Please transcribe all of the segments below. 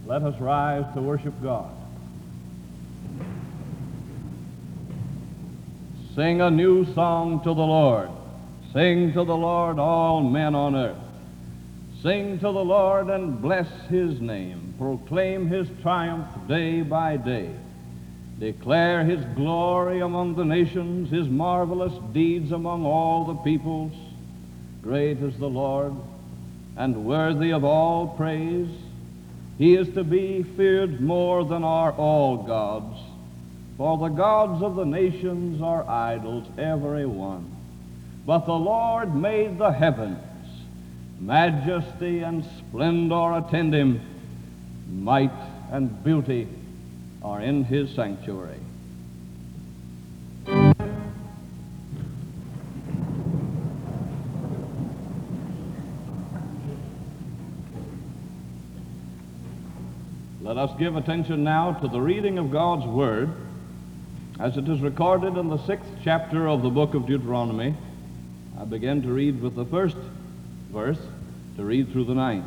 Let us rise to worship God. Sing a new song to the Lord. Sing to the Lord, all men on earth. Sing to the Lord and bless his name. Proclaim his triumph day by day. Declare his glory among the nations, his marvelous deeds among all the peoples. Great is the Lord, and worthy of all praise. He is to be feared more than are all gods. For the gods of the nations are idols, every one. But the Lord made the heavens. Majesty and splendor attend him. Might and beauty are in his sanctuary. Let us give attention now to the reading of God's Word as it is recorded in the 6th chapter of the book of Deuteronomy. I begin to read with the first verse, to read through the 9th.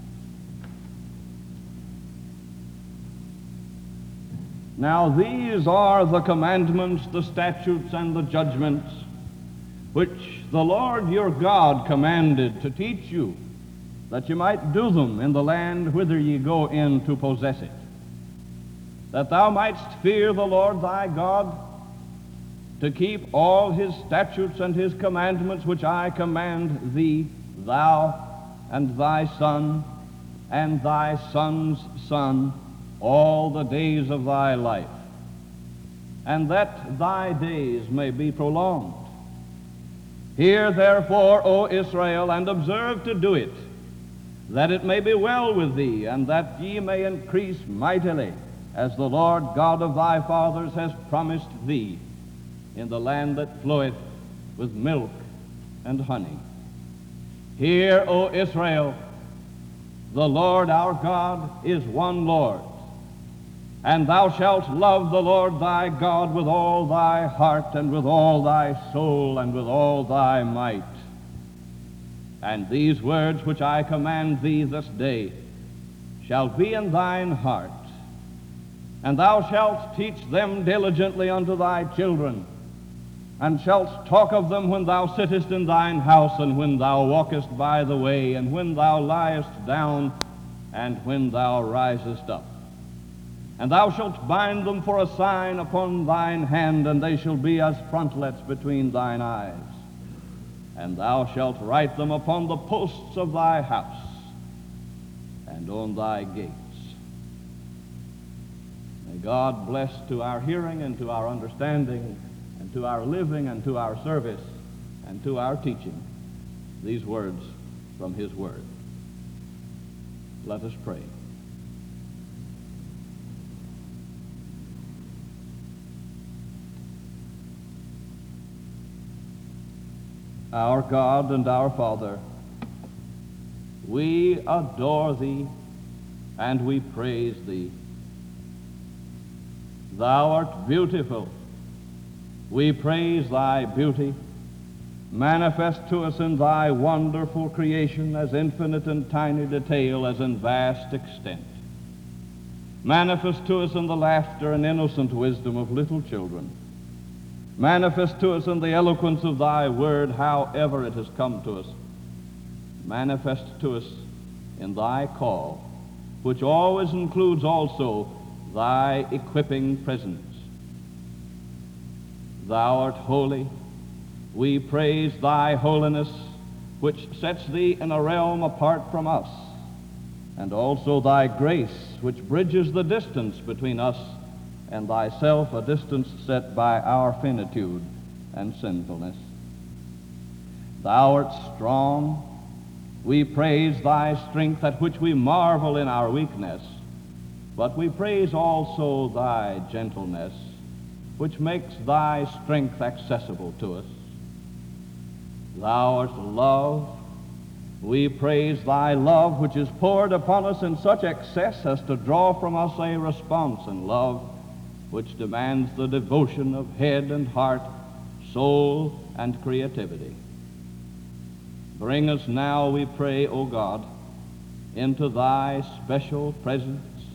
Now these are the commandments, the statutes, and the judgments which the Lord your God commanded to teach you, that you might do them in the land whither ye go in to possess it, that thou mightst fear the Lord thy God, to keep all his statutes and his commandments which I command thee, thou and thy son and thy son's son, all the days of thy life, and that thy days may be prolonged. Hear therefore, O Israel, and observe to do it, that it may be well with thee, and that ye may increase mightily, as the Lord God of thy fathers has promised thee, in the land that floweth with milk and honey. Hear, O Israel, the Lord our God is one Lord, and thou shalt love the Lord thy God with all thy heart, and with all thy soul, and with all thy might. And these words which I command thee this day shall be in thine heart, and thou shalt teach them diligently unto thy children, and shalt talk of them when thou sittest in thine house, and when thou walkest by the way, and when thou liest down, and when thou risest up. And thou shalt bind them for a sign upon thine hand, and they shall be as frontlets between thine eyes. And thou shalt write them upon the posts of thy house, and on thy gates. May God bless to our hearing and to our understanding, and to our living and to our service, and to our teaching, these words from his word. Let us pray. Our God and our Father, we adore thee and we praise thee. Thou art beautiful. We praise thy beauty, manifest to us in thy wonderful creation, as infinite in tiny detail as in vast extent. Manifest to us in the laughter and innocent wisdom of little children. Manifest to us in the eloquence of thy word, however it has come to us. Manifest to us in thy call, which always includes also thy equipping presence. Thou art holy. We praise thy holiness, which sets thee in a realm apart from us, and also thy grace, which bridges the distance between us and thyself, a distance set by our finitude and sinfulness. Thou art strong. We praise thy strength, at which we marvel in our weakness, but we praise also thy gentleness, which makes thy strength accessible to us. Thou art love. We praise thy love, which is poured upon us in such excess as to draw from us a response in love, which demands the devotion of head and heart, soul and creativity. Bring us now, we pray, O God, into thy special presence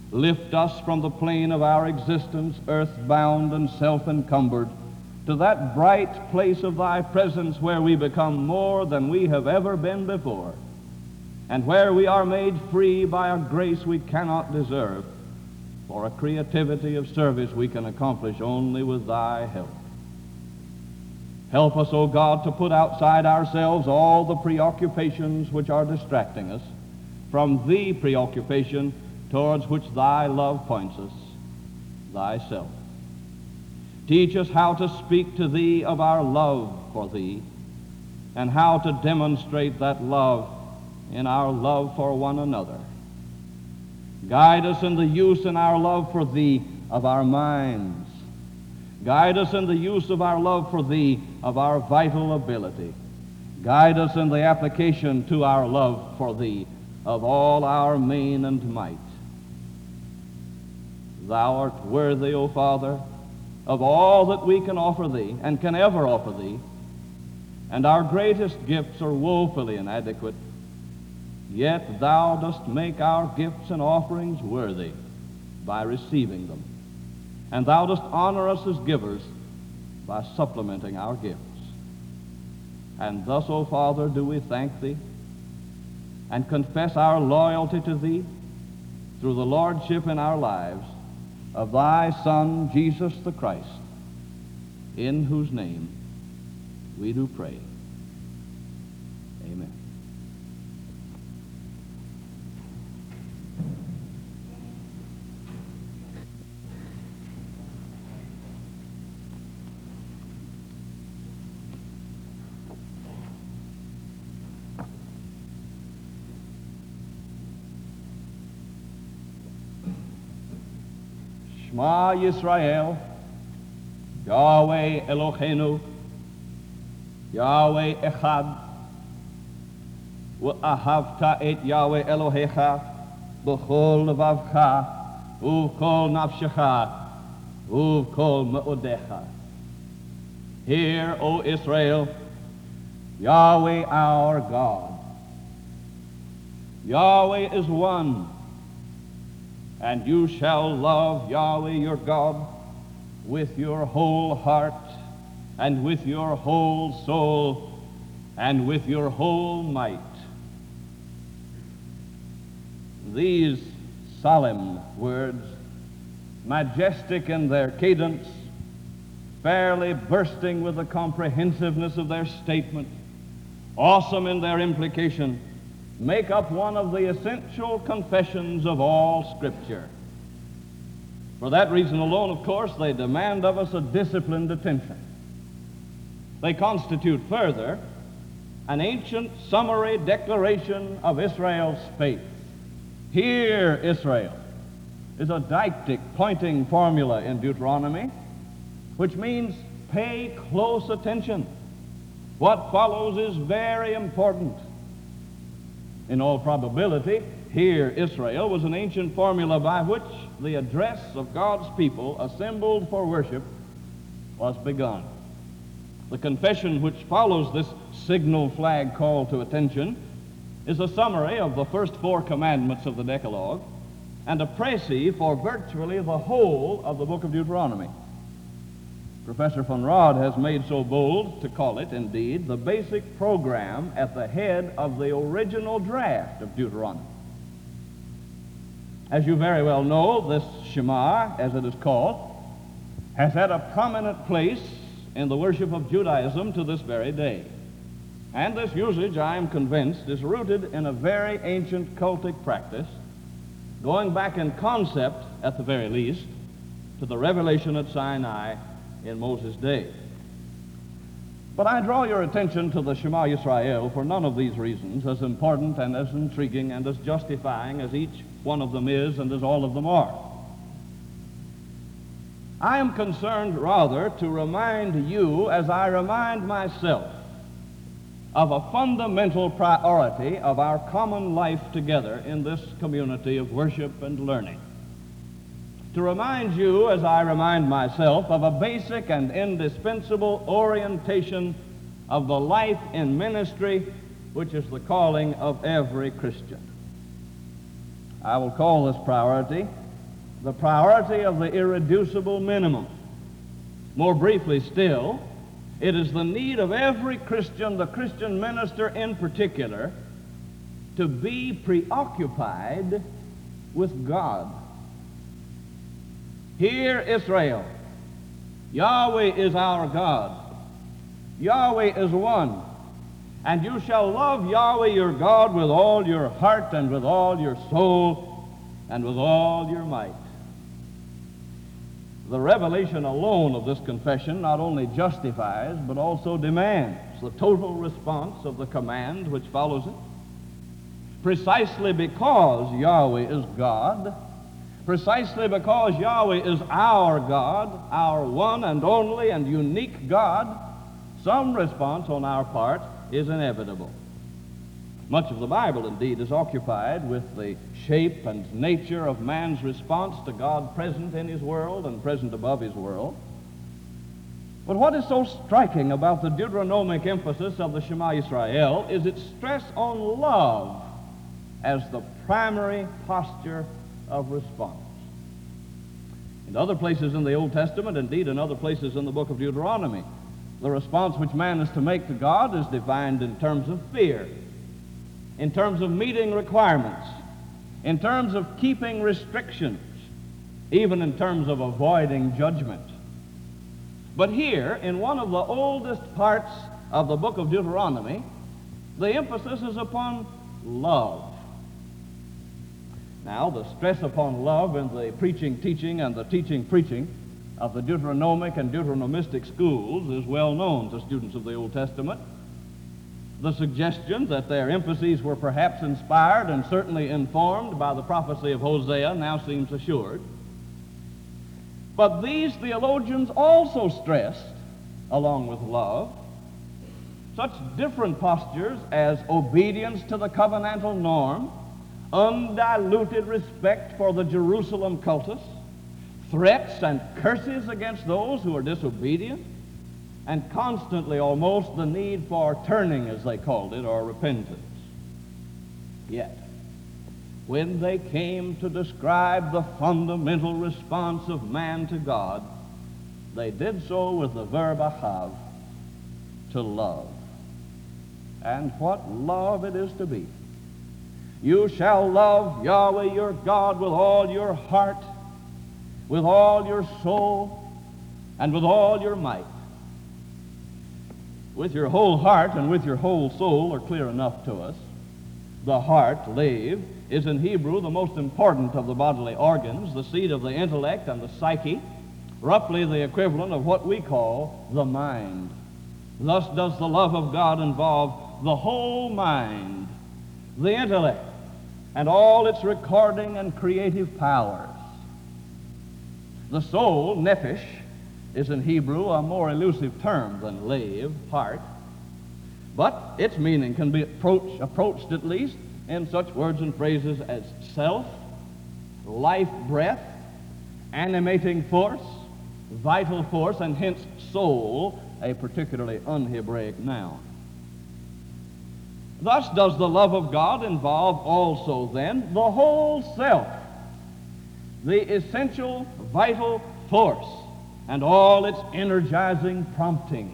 lift us from the plane of our existence, earthbound and self-encumbered, to that bright place of thy presence where we become more than we have ever been before, and where we are made free by a grace we cannot deserve, for a creativity of service we can accomplish only with thy help. Help us, O God, to put outside ourselves all the preoccupations which are distracting us from the preoccupation towards which thy love points us, thyself. Teach us how to speak to thee of our love for thee, and how to demonstrate that love in our love for one another. Guide us in the use in our love for thee of our minds. Guide us in the use of our love for thee of our vital ability. Guide us in the application to our love for thee of all our main and might. Thou art worthy, O Father, of all that we can offer thee and can ever offer thee, and our greatest gifts are woefully inadequate, yet thou dost make our gifts and offerings worthy by receiving them, and thou dost honor us as givers by supplementing our gifts. And thus, O Father, do we thank thee and confess our loyalty to thee through the lordship in our lives of thy Son, Jesus the Christ, in whose name we do pray. Amen. Shema Yisrael, Yahweh Eloheinu, Yahweh Echad, V'ahavta et Yahweh Elohecha, B'chol levavcha, U'v'kol nafshecha, U'v'kol me'odecha. Hear, O Israel, Yahweh our God. Yahweh is one, and you shall love Yahweh your God with your whole heart, and with your whole soul, and with your whole might. These solemn words, majestic in their cadence, fairly bursting with the comprehensiveness of their statement, awesome in their implication, make up one of the essential confessions of all Scripture. For that reason alone, of course, they demand of us a disciplined attention. They constitute further an ancient summary declaration of Israel's faith. Hear, Israel, is a deictic pointing formula in Deuteronomy, which means pay close attention. What follows is very important. In all probability, Hear, Israel was an ancient formula by which the address of God's people assembled for worship was begun. The confession which follows this signal flag call to attention is a summary of the first 4 commandments of the Decalogue and a précis for virtually the whole of the book of Deuteronomy. Professor von Rad has made so bold to call it, indeed, the basic program at the head of the original draft of Deuteronomy. As you very well know, this Shema, as it is called, has had a prominent place in the worship of Judaism to this very day. And this usage, I am convinced, is rooted in a very ancient cultic practice, going back in concept, at the very least, to the revelation at Sinai in Moses' day. But I draw your attention to the Shema Yisrael for none of these reasons, as important and as intriguing and as justifying as each one of them is and as all of them are. I am concerned rather to remind you, as I remind myself, of a fundamental priority of our common life together in this community of worship and learning. To remind you, as I remind myself, of a basic and indispensable orientation of the life in ministry, which is the calling of every Christian. I will call this priority the priority of the irreducible minimum. More briefly still, it is the need of every Christian, the Christian minister in particular, to be preoccupied with God. Hear, Israel, Yahweh is our God. Yahweh is one. And you shall love Yahweh your God with all your heart and with all your soul and with all your might. The revelation alone of this confession not only justifies but also demands the total response of the command which follows it. Precisely because Yahweh is God, precisely because Yahweh is our God, our one and only and unique God, some response on our part is inevitable. Much of the Bible, indeed, is occupied with the shape and nature of man's response to God present in his world and present above his world. But what is so striking about the Deuteronomic emphasis of the Shema Israel is its stress on love as the primary posture of response. In other places in the Old Testament, indeed in other places in the book of Deuteronomy, the response which man is to make to God is defined in terms of fear, in terms of meeting requirements, in terms of keeping restrictions, even in terms of avoiding judgment. But here, in one of the oldest parts of the book of Deuteronomy, the emphasis is upon love. Now, the stress upon love in the preaching, teaching, and the teaching, preaching of the Deuteronomic and Deuteronomistic schools is well known to students of the Old Testament. The suggestion that their emphases were perhaps inspired and certainly informed by the prophecy of Hosea now seems assured. But these theologians also stressed, along with love, such different postures as obedience to the covenantal norm, undiluted respect for the Jerusalem cultus, threats and curses against those who are disobedient, and constantly almost the need for turning, as they called it, or repentance. Yet, when they came to describe the fundamental response of man to God, they did so with the verb ahav, to love. And what love it is to be. You shall love Yahweh your God with all your heart, with all your soul, and with all your might. With your whole heart and with your whole soul are clear enough to us. The heart, lev, is in Hebrew the most important of the bodily organs, the seat of the intellect and the psyche, roughly the equivalent of what we call the mind. Thus does the love of God involve the whole mind, the intellect, and all its recording and creative powers. The soul, nephesh, is in Hebrew a more elusive term than lev, heart, but its meaning can be approached at least in such words and phrases as self, life breath, animating force, vital force, and hence soul, a particularly un-Hebraic noun. Thus does the love of God involve also then the whole self, the essential vital force, and all its energizing promptings.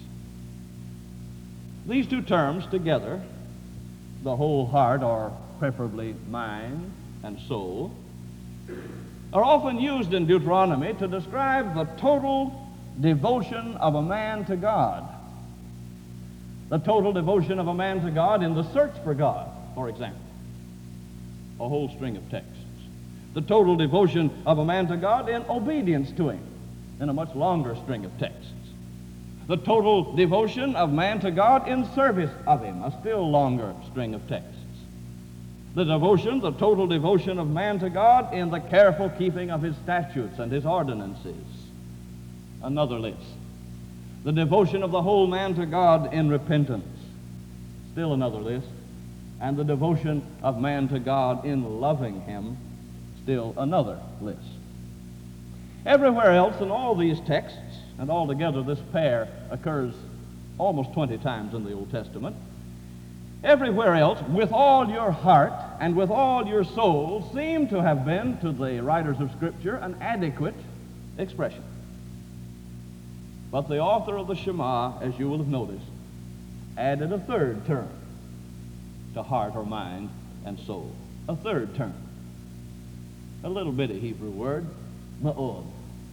These two terms together, the whole heart, or preferably mind and soul, are often used in Deuteronomy to describe the total devotion of a man to God. The total devotion of a man to God in the search for God, for example. A whole string of texts. The total devotion of a man to God in obedience to him, in a much longer string of texts. The total devotion of man to God in service of him, a still longer string of texts. The total devotion of man to God in the careful keeping of his statutes and his ordinances, another list. The devotion of the whole man to God in repentance, still another list. And the devotion of man to God in loving him, still another list. Everywhere else in all these texts, and altogether this pair occurs almost 20 times in the Old Testament, Everywhere else, with all your heart and with all your soul, seem to have been, to the writers of Scripture, an adequate expression. But the author of the Shema, as you will have noticed, added a third term to heart or mind and soul. A third term. A little bitty Hebrew word, ma'od.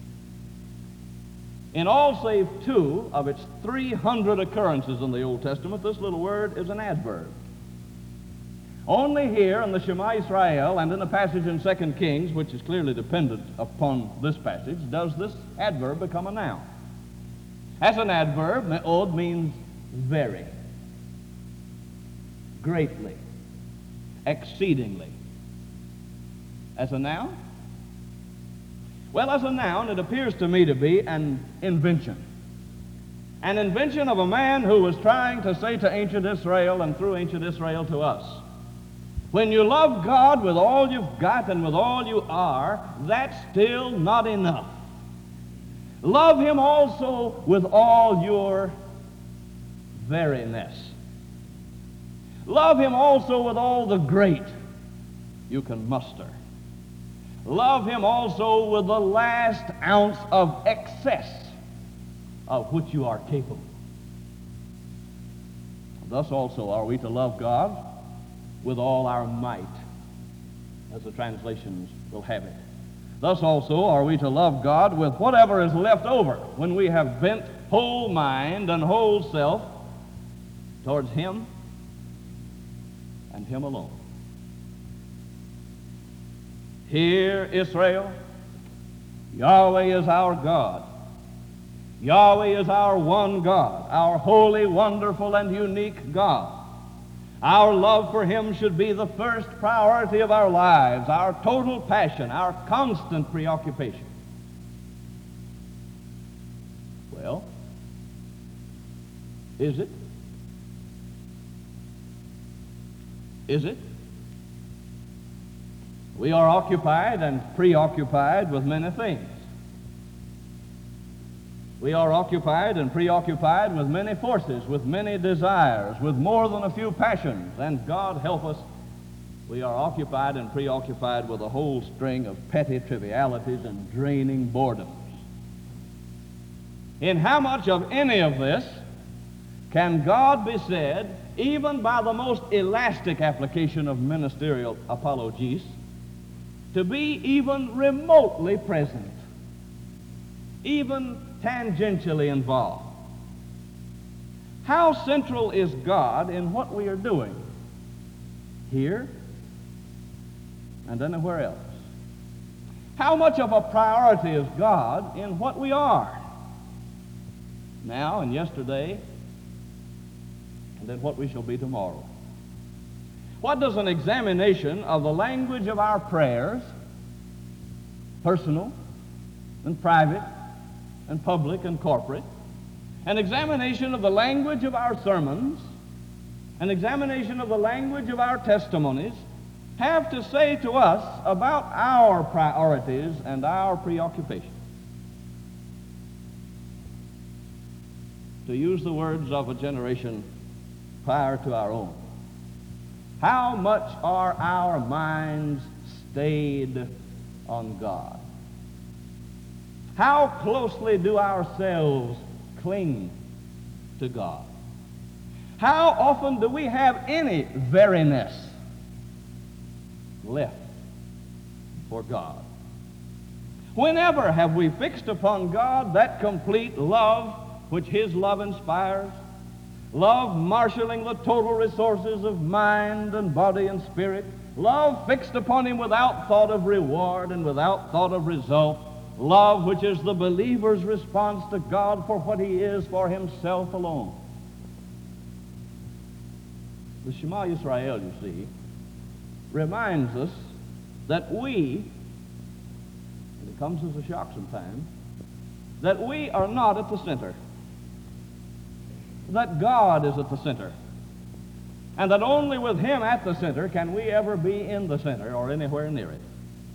In all save 2 of its 300 occurrences in the Old Testament, this little word is an adverb. Only here in the Shema Israel and in the passage in 2 Kings, which is clearly dependent upon this passage, does this adverb become a noun. As an adverb, me'od means very, greatly, exceedingly. As a noun? Well, as a noun, it appears to me to be an invention. An invention of a man who was trying to say to ancient Israel and through ancient Israel to us, when you love God with all you've got and with all you are, that's still not enough. Love Him also with all your veriness. Love Him also with all the great you can muster. Love Him also with the last ounce of excess of which you are capable. Thus also are we to love God with all our might, as the translations will have it. Thus also are we to love God with whatever is left over when we have bent whole mind and whole self towards Him and Him alone. Hear, Israel, Yahweh is our God. Yahweh is our one God, our holy, wonderful, and unique God. Our love for Him should be the first priority of our lives, our total passion, our constant preoccupation. Well, is it? Is it? We are occupied and preoccupied with many things. We are occupied and preoccupied with many forces, with many desires, with more than a few passions, and God help us, we are occupied and preoccupied with a whole string of petty trivialities and draining boredoms. In how much of any of this can God be said, even by the most elastic application of ministerial apologies, to be even remotely present, even tangentially involved? How central is God in what we are doing here and anywhere else? How much of a priority is God in what we are now and yesterday and in what we shall be tomorrow? What does an examination of the language of our prayers, personal and private and public and corporate, an examination of the language of our sermons, an examination of the language of our testimonies, have to say to us about our priorities and our preoccupations? To use the words of a generation prior to our own, how much are our minds stayed on God? How closely do ourselves cling to God? How often do we have any veriness left for God? Whenever have we fixed upon God that complete love which His love inspires? Love marshaling the total resources of mind and body and spirit. Love fixed upon Him without thought of reward and without thought of result. Love which is the believer's response to God for what He is for Himself alone. The Shema Yisrael, you see, reminds us that we, and it comes as a shock sometimes, that we are not at the center. That God is at the center. And that only with Him at the center can we ever be in the center or anywhere near it.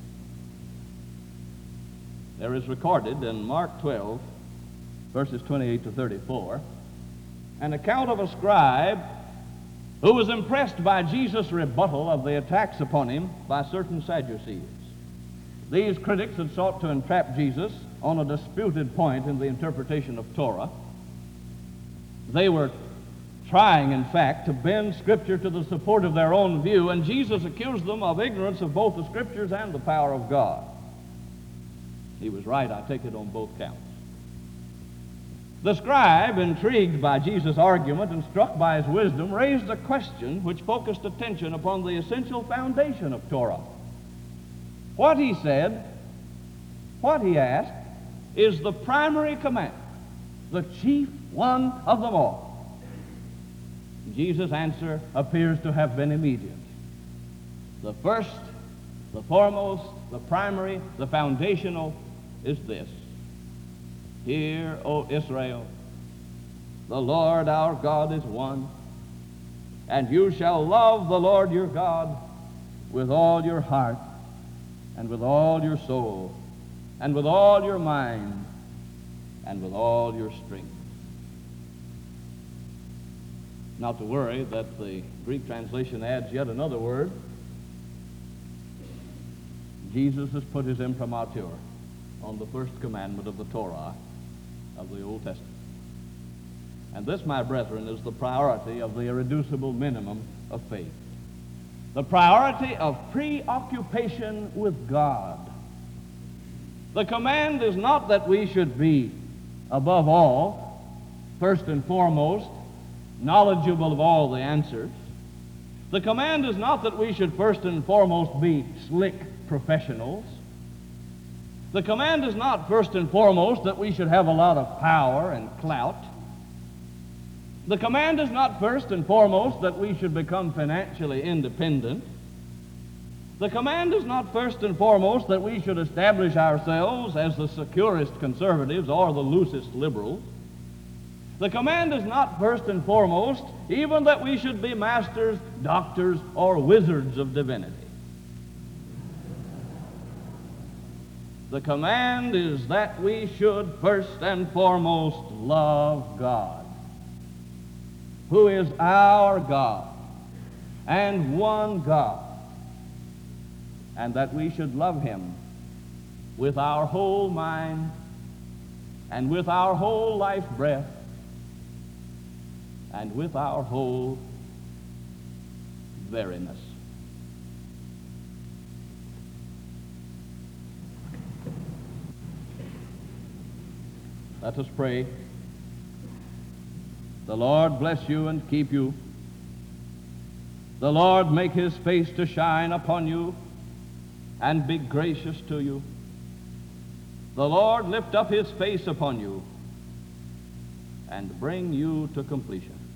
There is recorded in Mark 12, verses 28 to 34, an account of a scribe who was impressed by Jesus' rebuttal of the attacks upon him by certain Sadducees. These critics had sought to entrap Jesus on a disputed point in the interpretation of Torah. They were trying, in fact, to bend Scripture to the support of their own view, and Jesus accused them of ignorance of both the Scriptures and the power of God. He was right, I take it, on both counts. The scribe, intrigued by Jesus' argument and struck by his wisdom, raised a question which focused attention upon the essential foundation of Torah. What he said, what he asked, is the primary command, the chief one of them all. Jesus' answer appears to have been immediate. The first, the foremost, the primary, the foundational is this: Hear, O Israel, the Lord our God is one, and you shall love the Lord your God with all your heart, and with all your soul, and with all your mind, and with all your strength. Not to worry that the Greek translation adds yet another word. Jesus has put his imprimatur on the first commandment of the Torah of the Old Testament. And this, my brethren, is the priority of the irreducible minimum of faith. The priority of preoccupation with God. The command is not that we should be, above all, first and foremost, knowledgeable of all the answers. The command is not that we should first and foremost be slick professionals. The command is not first and foremost that we should have a lot of power and clout. The command is not first and foremost that we should become financially independent. The command is not first and foremost that we should establish ourselves as the securest conservatives or the loosest liberals. The command is not first and foremost even that we should be masters, doctors, or wizards of divinity. The command is that we should first and foremost love God, who is our God and one God, and that we should love him with our whole mind and with our whole life breath and with our whole veriness. Let us pray. The Lord bless you and keep you. The Lord make his face to shine upon you and be gracious to you. The Lord lift up his face upon you and bring you to completion.